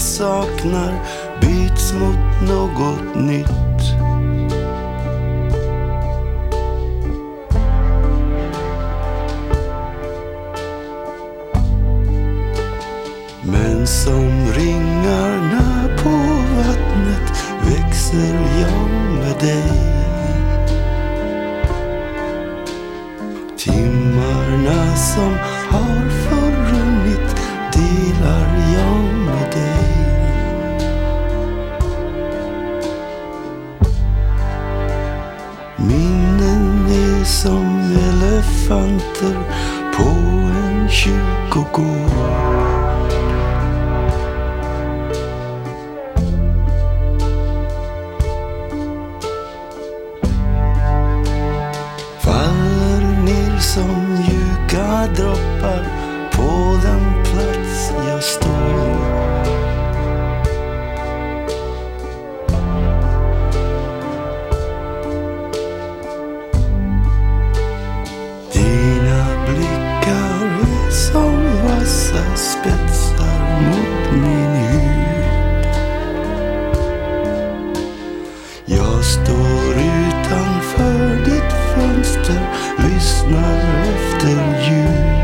saknar byts mot något nytt. Men som ringarna på vattnet växer jag med dig. Timmarna som har förrunnit delar jag med dig. Minnen är som elefanter på en kyrkogård. Som mjuka droppar på den plats jag står. Dina blickar är som vassa spetsar mot min hud. Jag står utanför ditt fönster, lyssnar efter ljud.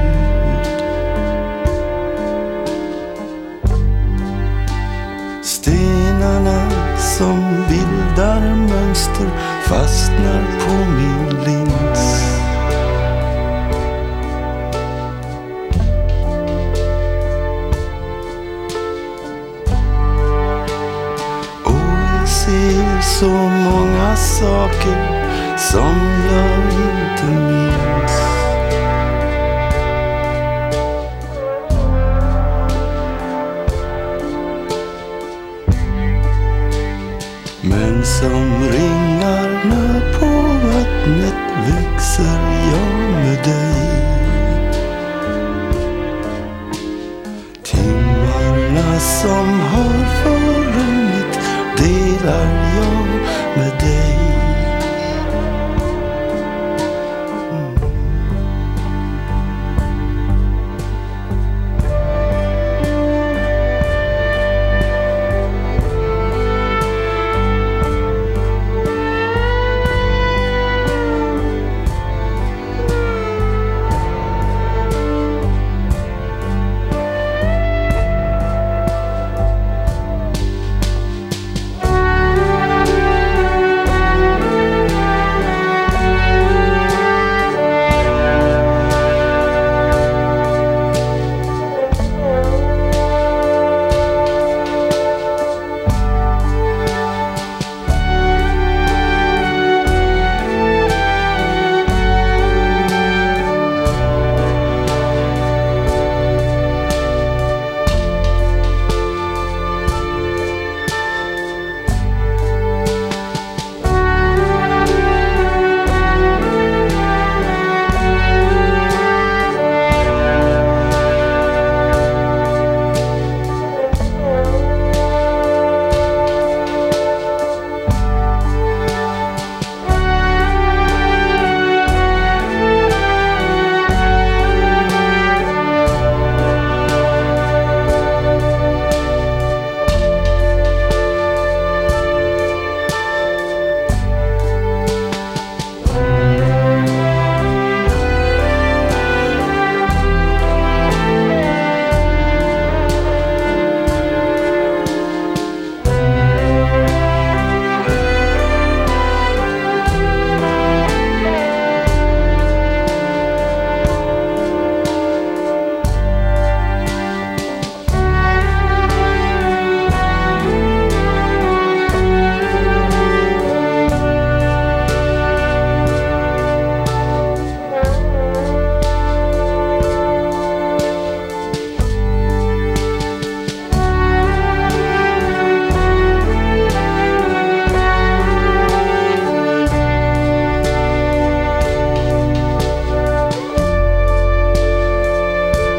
Stenarna som bildar mönster fastnar på min lins. Och jag ser så många saker som jag inte minns. Men som ringarna på vattnet växer jag med dig. Timmarna som har förrunnit delar jag med dig.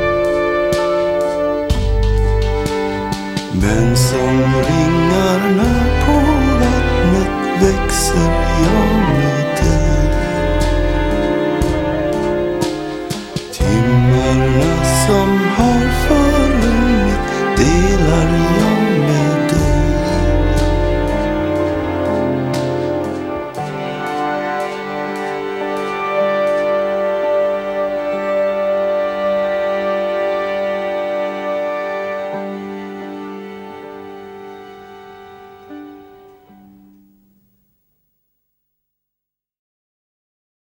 Men som ringarna